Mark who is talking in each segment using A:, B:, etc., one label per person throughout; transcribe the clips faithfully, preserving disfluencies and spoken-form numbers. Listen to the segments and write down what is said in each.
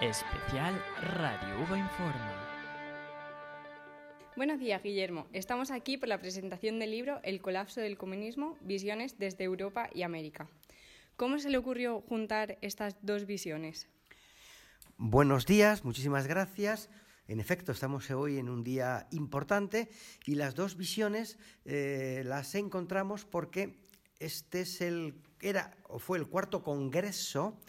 A: Especial Radio Uva Informa.
B: Buenos días, Guillermo. Estamos aquí por la presentación del libro El colapso del comunismo, visiones desde Europa y América. ¿Cómo se le ocurrió juntar estas dos visiones?
C: Buenos días, muchísimas gracias. En efecto, estamos hoy en un día importante y las dos visiones eh, las encontramos porque este es el era o fue el cuarto congreso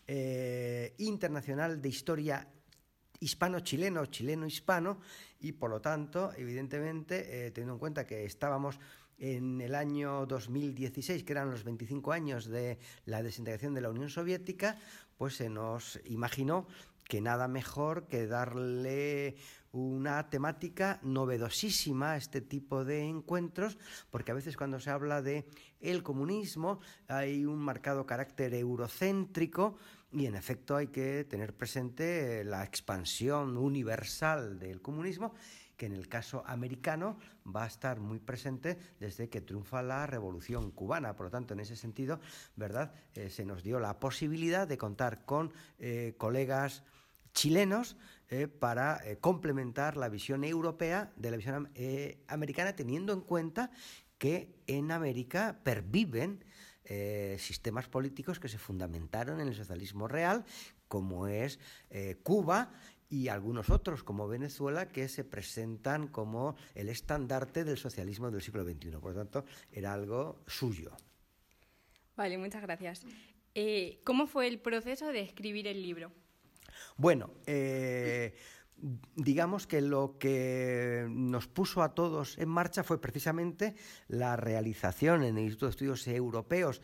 C: eh, internacional de historia hispano-chileno, chileno-hispano, y por lo tanto, evidentemente, eh, teniendo en cuenta que estábamos en el año dos mil dieciséis, que eran los veinticinco años de la desintegración de la Unión Soviética, pues se nos imaginó que nada mejor que darle una temática novedosísima a este tipo de encuentros, porque a veces cuando se habla de el comunismo hay un marcado carácter eurocéntrico y en efecto hay que tener presente la expansión universal del comunismo, que en el caso americano va a estar muy presente desde que triunfa la Revolución Cubana. Por lo tanto, en ese sentido, ¿verdad?, eh, se nos dio la posibilidad de contar con eh, colegas chilenos eh, para eh, complementar la visión europea de la visión eh, americana, teniendo en cuenta que en América perviven eh, sistemas políticos que se fundamentaron en el socialismo real, como es eh, Cuba y algunos otros, como Venezuela, que se presentan como el estandarte del socialismo del siglo veintiuno. Por lo tanto, era algo suyo.
B: Vale, muchas gracias. Eh, ¿Cómo fue el proceso de escribir el libro?
C: Bueno, eh, digamos que lo que nos puso a todos en marcha fue precisamente la realización en el Instituto de Estudios Europeos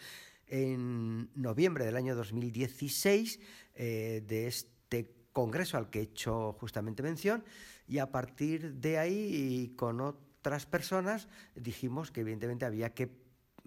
C: en noviembre del año dos mil dieciséis eh, de este congreso al que he hecho justamente mención, y a partir de ahí y con otras personas dijimos que evidentemente había que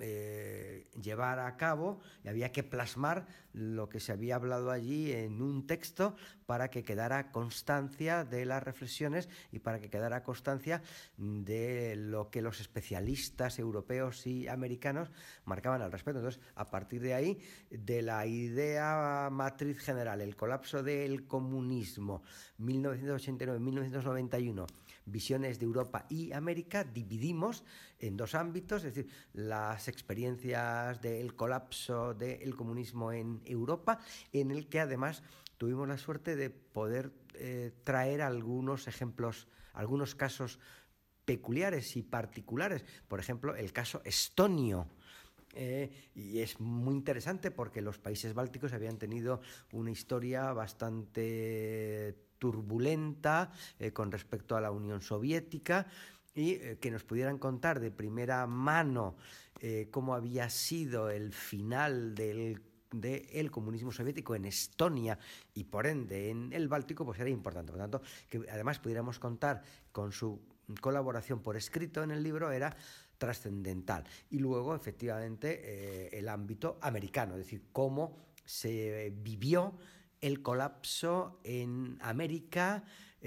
C: Eh, llevar a cabo y había que plasmar lo que se había hablado allí en un texto para que quedara constancia de las reflexiones y para que quedara constancia de lo que los especialistas europeos y americanos marcaban al respecto. Entonces, a partir de ahí, de la idea matriz general, el colapso del comunismo, mil novecientos ochenta y nueve a mil novecientos noventa y uno, visiones de Europa y América, dividimos en dos ámbitos, es decir, las experiencias del colapso del comunismo en Europa, en el que además tuvimos la suerte de poder eh, traer algunos ejemplos, algunos casos peculiares y particulares. Por ejemplo, el caso estonio. Eh, y es muy interesante porque los países bálticos habían tenido una historia bastante turbulenta eh, con respecto a la Unión Soviética, y eh, que nos pudieran contar de primera mano eh, cómo había sido el final del del comunismo soviético en Estonia y por ende en el Báltico, pues era importante. Por lo tanto, que además pudiéramos contar con su colaboración por escrito en el libro era trascendental. Y luego, efectivamente, eh, el ámbito americano, es decir, cómo se vivió el colapso en América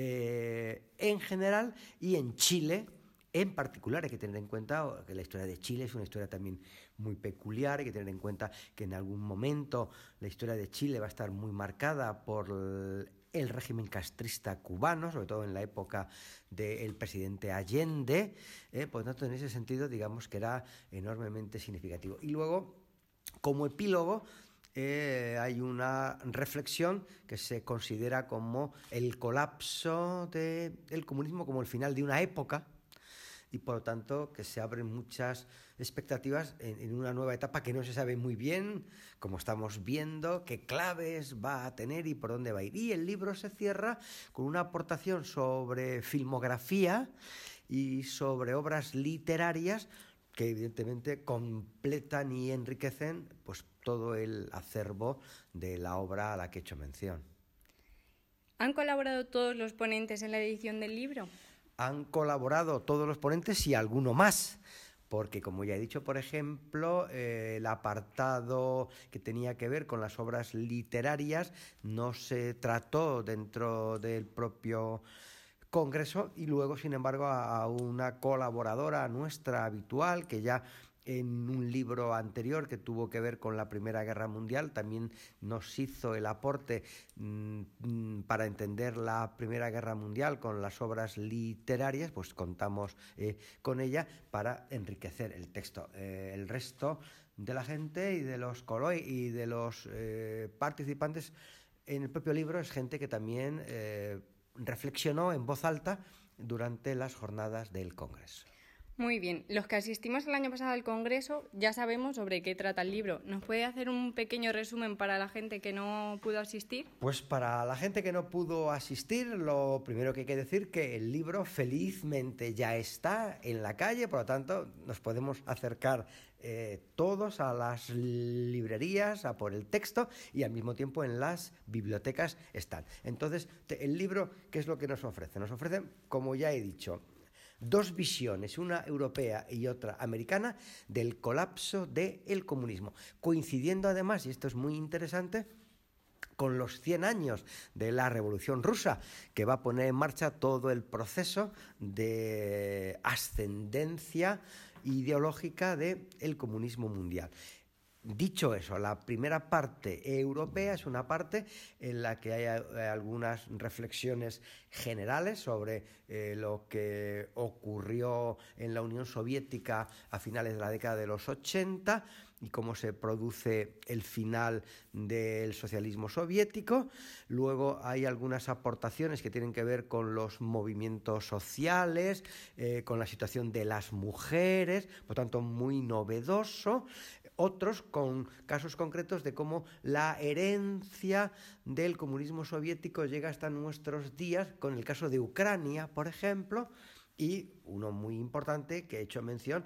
C: eh, en general y en Chile en particular. Hay que tener en cuenta que la historia de Chile es una historia también muy peculiar. Hay que tener en cuenta que en algún momento la historia de Chile va a estar muy marcada por el régimen castrista cubano, sobre todo en la época del presidente Allende. Eh, por lo tanto, en ese sentido, digamos que era enormemente significativo. Y luego, como epílogo, Eh, hay una reflexión que se considera como el colapso de, del comunismo, como el final de una época, y por lo tanto que se abren muchas expectativas en, en una nueva etapa que no se sabe muy bien, como estamos viendo, qué claves va a tener y por dónde va a ir. Y el libro se cierra con una aportación sobre filmografía y sobre obras literarias que evidentemente completan y enriquecen pues todo el acervo de la obra a la que he hecho mención.
B: ¿Han colaborado todos los ponentes en la edición del libro?
C: Han colaborado todos los ponentes y alguno más, porque como ya he dicho, por ejemplo, eh, el apartado que tenía que ver con las obras literarias no se trató dentro del propio congreso, y luego, sin embargo, a una colaboradora nuestra habitual, que ya en un libro anterior que tuvo que ver con la Primera Guerra Mundial, también nos hizo el aporte mmm, para entender la Primera Guerra Mundial con las obras literarias, pues contamos eh, con ella para enriquecer el texto. Eh, el resto de la gente y de los coloi y de los eh, participantes en el propio libro es gente que también eh, reflexionó en voz alta durante las jornadas del Congreso.
B: Muy bien, los que asistimos el año pasado al Congreso ya sabemos sobre qué trata el libro. ¿Nos puede hacer un pequeño resumen para la gente que no pudo asistir?
C: Pues para la gente que no pudo asistir, lo primero que hay que decir que el libro felizmente ya está en la calle, por lo tanto nos podemos acercar eh, todos a las librerías a por el texto y al mismo tiempo en las bibliotecas están. Entonces, el libro, ¿qué es lo que nos ofrece? Nos ofrece, como ya he dicho, dos visiones, una europea y otra americana, del colapso del comunismo, coincidiendo además, y esto es muy interesante, con los cien años de la Revolución Rusa, que va a poner en marcha todo el proceso de ascendencia ideológica del comunismo mundial. Dicho eso, la primera parte europea es una parte en la que hay algunas reflexiones generales sobre eh, lo que ocurrió en la Unión Soviética a finales de la década de los ochenta y cómo se produce el final del socialismo soviético. Luego hay algunas aportaciones que tienen que ver con los movimientos sociales, eh, con la situación de las mujeres, por tanto muy novedoso. Otros con casos concretos de cómo la herencia del comunismo soviético llega hasta nuestros días, con el caso de Ucrania, por ejemplo, y uno muy importante que he hecho mención,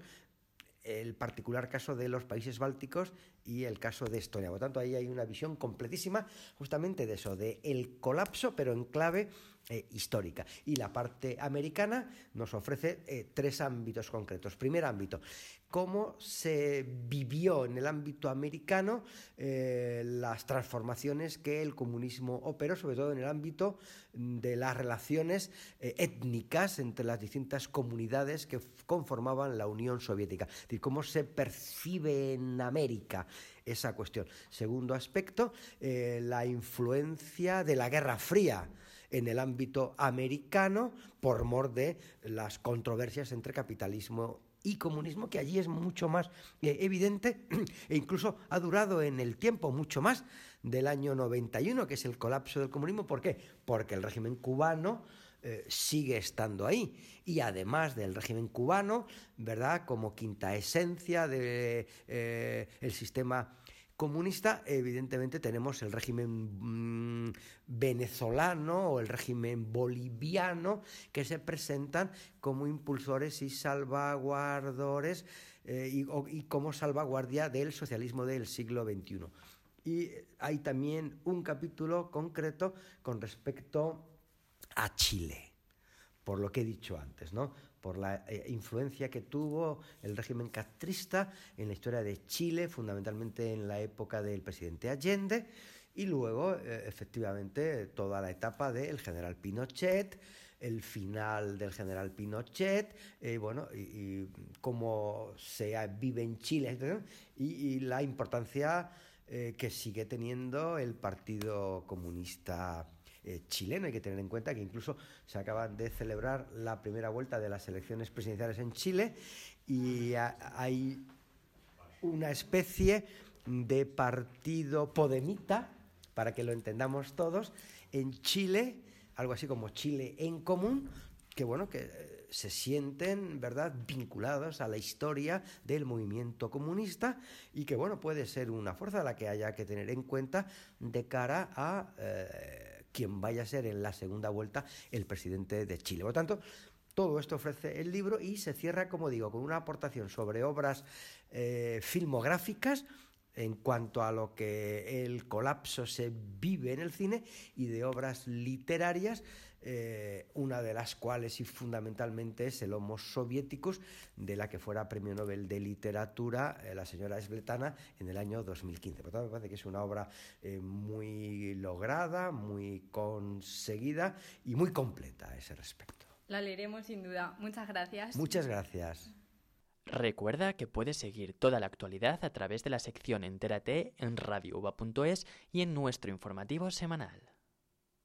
C: el particular caso de los países bálticos y el caso de Estonia. Por lo tanto, ahí hay una visión completísima justamente de eso, de el colapso, pero en clave eh, histórica. Y la parte americana nos ofrece eh, tres ámbitos concretos. Primer ámbito, cómo se vivió en el ámbito americano eh, las transformaciones que el comunismo operó, sobre todo en el ámbito de las relaciones eh, étnicas entre las distintas comunidades que conformaban la Unión Soviética. Es decir, cómo se percibe en América esa cuestión. Segundo aspecto, eh, la influencia de la Guerra Fría en el ámbito americano por mor de las controversias entre capitalismo y comunismo, que allí es mucho más eh, evidente e incluso ha durado en el tiempo mucho más del año noventa y uno, que es el colapso del comunismo. ¿Por qué? Porque el régimen cubano eh, sigue estando ahí, y además del régimen cubano, ¿verdad?, como quinta esencia del de, eh, sistema comunista, evidentemente tenemos el régimen mmm, venezolano o el régimen boliviano, que se presentan como impulsores y salvaguardadores eh, y, o, y como salvaguardia del socialismo del siglo veintiuno. Y hay también un capítulo concreto con respecto a Chile, por lo que he dicho antes, ¿no?, por la eh, influencia que tuvo el régimen castrista en la historia de Chile, fundamentalmente en la época del presidente Allende, y luego, eh, efectivamente, toda la etapa del general Pinochet, el final del general Pinochet, eh, bueno, y, y cómo se vive en Chile, y, y la importancia eh, que sigue teniendo el Partido Comunista Eh, chileno. Hay que tener en cuenta que incluso se acaban de celebrar la primera vuelta de las elecciones presidenciales en Chile y a, hay una especie de partido podemita, para que lo entendamos todos, en Chile, algo así como Chile en Común, que bueno, que eh, se sienten, ¿verdad?, vinculados a la historia del movimiento comunista y que bueno, puede ser una fuerza a la que haya que tener en cuenta de cara a eh, quien vaya a ser en la segunda vuelta el presidente de Chile. Por lo tanto, todo esto ofrece el libro y se cierra, como digo, con una aportación sobre obras eh, filmográficas en cuanto a lo que el colapso se vive en el cine, y de obras literarias, eh, una de las cuales y fundamentalmente es el Homo Soviéticus, de la que fuera premio Nobel de Literatura eh, la señora Smetana en el año dos mil quince. Por tanto, me parece que es una obra eh, muy lograda, muy conseguida y muy completa a ese respecto.
B: La leeremos sin duda. Muchas gracias.
C: Muchas gracias.
A: Recuerda que puedes seguir toda la actualidad a través de la sección Entérate en radio uva punto es y en nuestro informativo semanal.